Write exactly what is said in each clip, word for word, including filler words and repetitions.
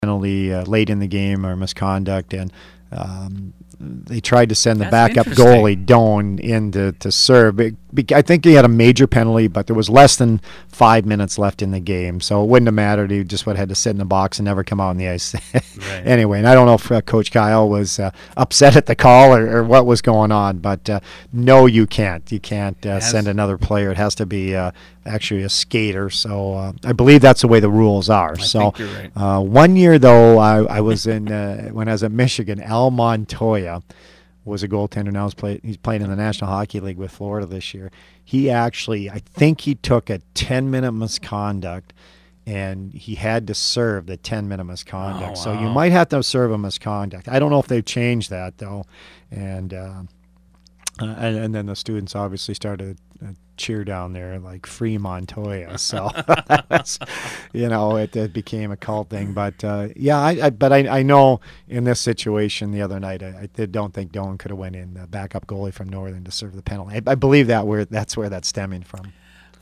penalty uh, late in the game or misconduct, and um, they tried to send the That's backup interesting. goalie Doan in to, to serve. It, I think he had a major penalty, but there was less than five minutes left in the game, so it wouldn't have mattered. He just would have had to sit in the box and never come out on the ice. Right. Anyway, and I don't know if uh, Coach Kyle was uh, upset at the call or, or what was going on, but uh, no, you can't. You can't uh, Has- send another player. It has to be uh, actually a skater. So uh, I believe that's the way the rules are. I so think you're right. uh, one year though, I, I was in uh, when I was at Michigan. Al Montoya was a goaltender. Now he's play, he's playing in the National Hockey League with Florida this year. He actually, I think he took a ten-minute misconduct, and he had to serve the ten-minute misconduct. Oh, So you wow. might have to serve a misconduct. I don't know if they've changed that though, and. Uh, Uh, and, and then the students obviously started to uh, cheer down there like "Free Montoya," so that's, you know, it, it became a cult thing. But uh, yeah, I, I but I, I know in this situation the other night, I, I did, don't think Doan could have went in, the backup goalie from Northern, to serve the penalty. I, I believe that where that's where that's stemming from.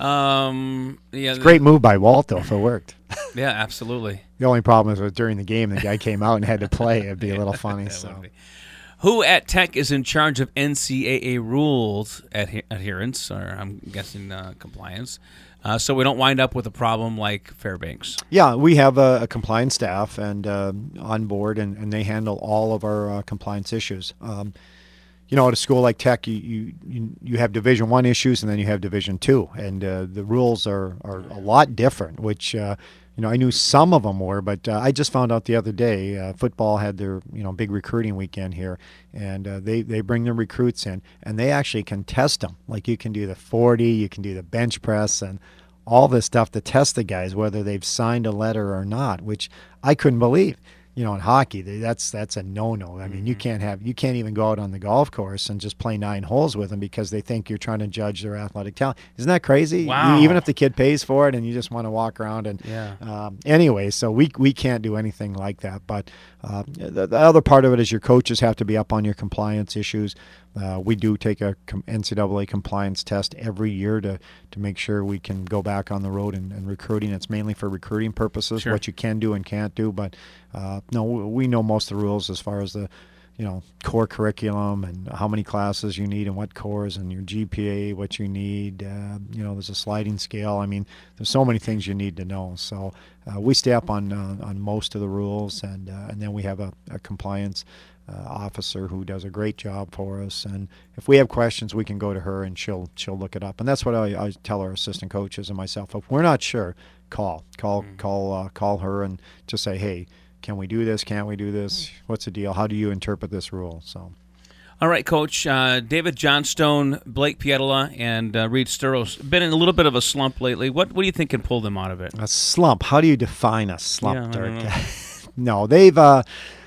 Um, yeah, It's a great move by Walt though if it worked. Yeah, absolutely. The only problem is that during the game the guy came out and had to play. It'd be a little funny. That So. would be. Who at Tech is in charge of N C double A rules adhe- adherence, or I'm guessing uh, compliance, uh, so we don't wind up with a problem like Fairbanks? Yeah, we have a, a compliance staff and uh, on board, and, and they handle all of our uh, compliance issues. Um, you know, at a school like Tech, you you, you, you have Division One issues, and then you have Division Two, and uh, the rules are, are a lot different. Which uh, you know, I knew some of them were, but uh, I just found out the other day, uh, football had their you know big recruiting weekend here, and uh, they they bring their recruits in, and they actually can test them. Like you can do the forty, you can do the bench press, and all this stuff to test the guys whether they've signed a letter or not, which I couldn't believe. You know, in hockey, that's that's a no-no. I mean, you can't have you can't even go out on the golf course and just play nine holes with them because they think you're trying to judge their athletic talent. Isn't that crazy? Wow. Even if the kid pays for it and you just want to walk around and Yeah. um, anyway, so we we can't do anything like that. But uh, the, the other part of it is your coaches have to be up on your compliance issues. Uh, we do take a com- N C double A compliance test every year to, to make sure we can go back on the road and, and recruiting. It's mainly for recruiting purposes, Sure. what you can do and can't do. But uh, no, we know most of the rules as far as the you know core curriculum and how many classes you need and what cores and your G P A, what you need. Uh, you know, there's a sliding scale. I mean, there's so many things you need to know. So uh, we stay up on uh, on most of the rules, and uh, and then we have a, a compliance Uh, officer who does a great job for us, and if we have questions we can go to her and she'll she'll look it up, and that's what I, I tell our assistant coaches and myself. If we're not sure, call call Mm. call uh, call her and just say, hey, can we do this, can't we do this, what's the deal, how do you interpret this rule? So All right, Coach. Uh, David Johnstone, Blake Pietola, and uh, Reed Sturos been in a little bit of a slump lately. What what do you think can pull them out of it? a slump, how do you define a slump, Yeah, I don't Dirk? know. No, they've uh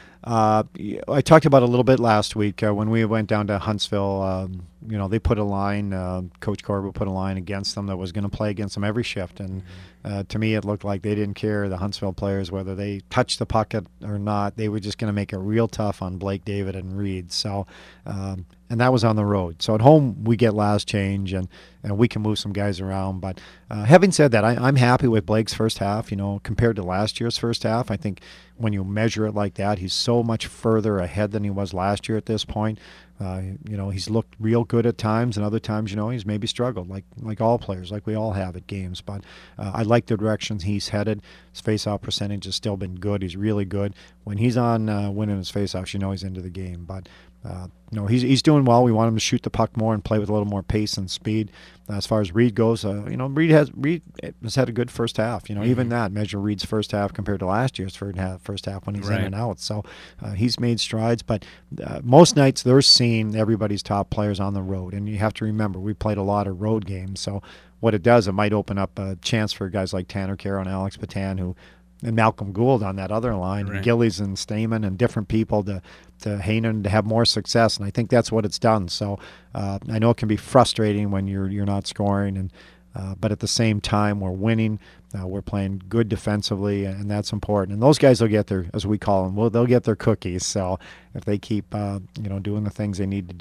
Uh, I talked about it a little bit last week uh, when we went down to Huntsville. Um, you know, they put a line, uh, Coach Corbett put a line against them that was going to play against them every shift. And uh, to me, it looked like they didn't care, the Huntsville players, whether they touched the puck or not. They were just going to make it real tough on Blake, David, and Reed. So, um, and that was on the road. So at home, we get last change, and, and we can move some guys around. But uh, having said that, I, I'm happy with Blake's first half. You know, compared to last year's first half, I think when you measure it like that, he's so much further ahead than he was last year at this point. Uh, you know, he's looked real good at times, and other times, you know, he's maybe struggled, like like all players, like we all have at games. But uh, I like the direction he's headed. His face-off percentage has still been good. He's really good. When he's on uh, winning his face-offs, you know he's into the game. But uh, no, he's he's doing well. We want him to shoot the puck more and play with a little more pace and speed. Uh, as far as Reed goes, uh, you know, Reed has Reed has had a good first half. You know, Mm-hmm. even that, measure Reed's first half compared to last year's first half, first half when he's Right. in and out. So uh, he's made strides. But uh, most nights they're seeing everybody's top players on the road, and you have to remember we played a lot of road games. So what it does, it might open up a chance for guys like Tanner Carroll and Alex Patan, who and Malcolm Gould on that other line, Right. and Gillies and Stamen and different people to to Hainan to have more success, and I think that's what it's done. So uh, I know it can be frustrating when you're you're not scoring, and uh, but at the same time we're winning. Uh, we're playing good defensively, and that's important. And those guys will get their, as we call them, well, they'll get their cookies. So if they keep, uh, you know, doing the things they need to do,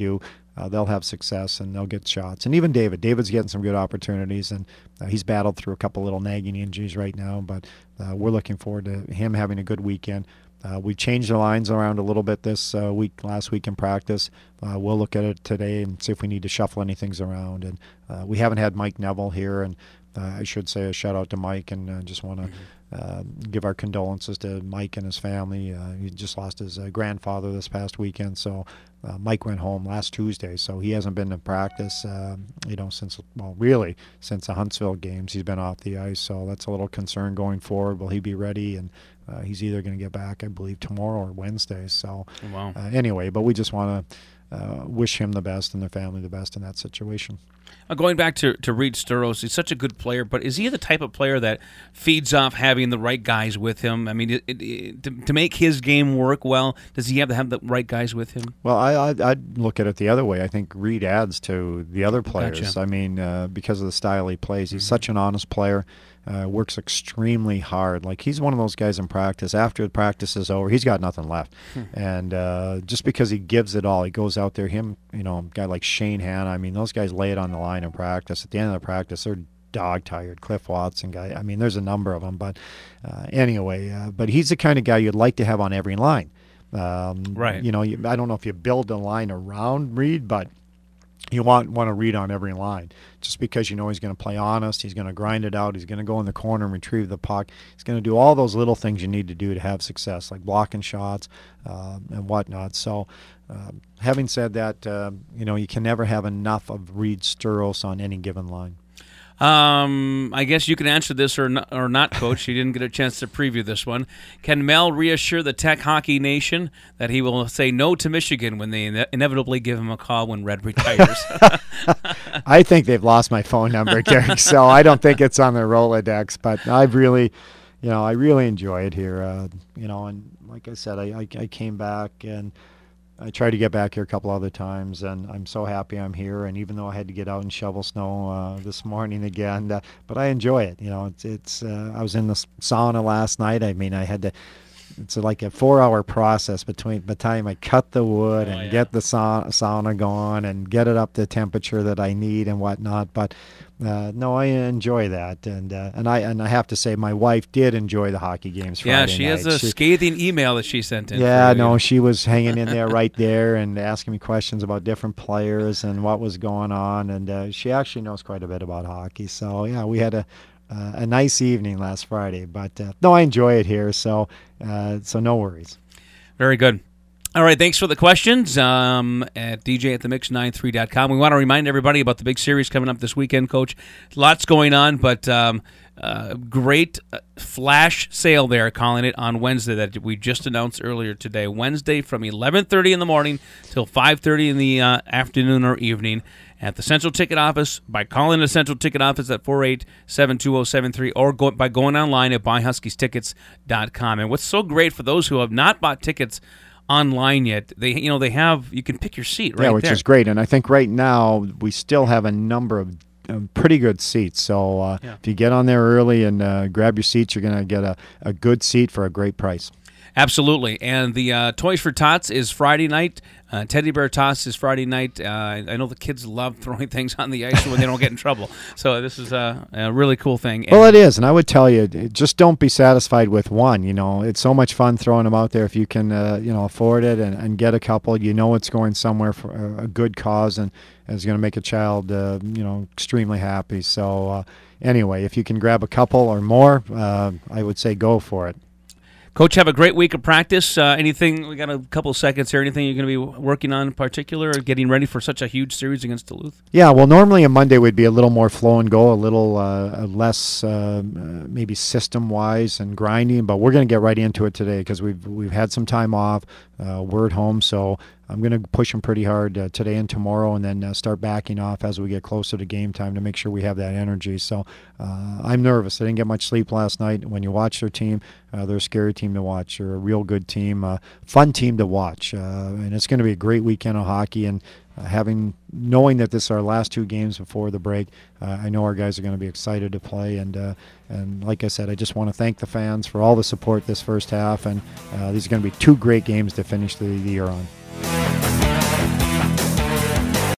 uh, they'll have success and they'll get shots. And even David, David's getting some good opportunities, and uh, he's battled through a couple little nagging injuries right now, but uh, we're looking forward to him having a good weekend. Uh, we changed the lines around a little bit this uh, week, last week in practice. Uh, we'll look at it today and see if we need to shuffle any things around. And uh, we haven't had Mike Neville here, and uh, I should say a shout out to Mike, and uh, just want to uh, give our condolences to Mike and his family. Uh, he just lost his uh, grandfather this past weekend, so uh, Mike went home last Tuesday, so he hasn't been to practice, uh, you know, since, well, really since the Huntsville games. He's been off the ice, so that's a little concern going forward. Will he be ready? And Uh, he's either going to get back, I believe, tomorrow or Wednesday. So wow. uh, anyway, but we just want to uh, wish him the best and their family the best in that situation. Uh, going back to, to Reed Sturos, he's such a good player, but is he the type of player that feeds off having the right guys with him? I mean, it, it, it, to, to make his game work well, does he have to have the right guys with him? Well, I, I'd, I'd look at it the other way. I think Reed adds to the other players. Gotcha. I mean, uh, because of the style he plays. He's Mm-hmm. such an honest player. Uh, works extremely hard. Like, he's one of those guys in practice, after the practice is over, he's got nothing left. Hmm. And uh, just because he gives it all, he goes out there, him, you know, a guy like Shane Hanna, I mean, those guys lay it on the line in practice. At the end of the practice, they're dog tired. Cliff Watson guy, I mean, there's a number of them. But uh, anyway, uh, but he's the kind of guy you'd like to have on every line. Um, Right. You know, you, I don't know if you build a line around Reed, but you want want to Reed on every line, just because you know he's going to play honest, he's going to grind it out, he's going to go in the corner and retrieve the puck, he's going to do all those little things you need to do to have success, like blocking shots uh, and whatnot. So uh, having said that, uh, you know, you can never have enough of Reed Sturos on any given line. Um, I guess you can answer this or not, or not, Coach. You didn't get a chance to preview this one. Can Mel reassure the Tech Hockey Nation that he will say no to Michigan when they ine- inevitably give him a call when Red retires? I think they've lost my phone number, Gary, so I don't think it's on their Rolodex. But I've really, you know, I really enjoy it here. Uh, you know, and like I said, I, I, I came back and I tried to get back here a couple other times, and I'm so happy I'm here. And even though I had to get out and shovel snow uh, this morning again, uh, but I enjoy it. You know, it's it's. Uh, I was in the sauna last night. I mean, I had to. It's like a four-hour process between the time I cut the wood Oh, and yeah. get the sauna, sauna going and get it up to temperature that I need and whatnot. But uh, no, I enjoy that, and uh, and I and I have to say, my wife did enjoy the hockey games Friday Yeah, she has night. a She- scathing email that she sent in. yeah, for you. no, she was hanging in there right there and asking me questions about different players and what was going on, and uh, she actually knows quite a bit about hockey. So yeah, we had a uh, a nice evening last Friday, but uh, no, I enjoy it here, so uh, so no worries. Very good. All right, thanks for the questions um, at d j at the mix ninety-three dot com. We want to remind everybody about the big series coming up this weekend, Coach. Lots going on, but um, uh, great uh, flash sale there, calling it on Wednesday that we just announced earlier today. Wednesday from eleven thirty in the morning till five thirty in the uh, afternoon or evening at the Central Ticket Office by calling the Central Ticket Office at four eight seven, two oh seven three or go, by going online at buy huskies tickets dot com. And what's so great for those who have not bought tickets online yet, they you know they have you can pick your seat right yeah, which there. is great, and I think right now we still have a number of um, pretty good seats. So uh, Yeah. if you get on there early and uh, grab your seats, you're going to get a, a good seat for a great price. Absolutely. And the uh, Toys for Tots is Friday night. Uh, Teddy Bear Toss is Friday night. Uh, I know the kids love throwing things on the ice when they don't get in trouble. So this is a, a really cool thing. Well, it is, and I would tell you, it- just don't be satisfied with one. You know, it's so much fun throwing them out there if you can, uh, you know, afford it and, and get a couple. You know, it's going somewhere for a, a good cause and, and it's going to make a child, uh, you know, extremely happy. So, uh, anyway, if you can grab a couple or more, uh, I would say go for it. Coach, have a great week of practice. Uh, anything, we got a couple of seconds here, anything you're going to be working on in particular or getting ready for such a huge series against Duluth? Yeah, well, normally a Monday would be a little more flow and go, a little uh, less uh, uh, maybe system-wise and grinding, but we're going to get right into it today because we've we've had some time off. Uh, we're at home, so I'm going to push them pretty hard uh, today and tomorrow, and then uh, start backing off as we get closer to game time to make sure we have that energy. So uh, I'm nervous. I didn't get much sleep last night. When you watch their team, uh, they're a scary team to watch. They're a real good team, uh, fun team to watch, uh, and it's going to be a great weekend of hockey. And uh, having knowing that this is our last two games before the break, uh, I know our guys are going to be excited to play. And uh, and like I said, I just want to thank the fans for all the support this first half. And uh, these are going to be two great games to finish the, the year on.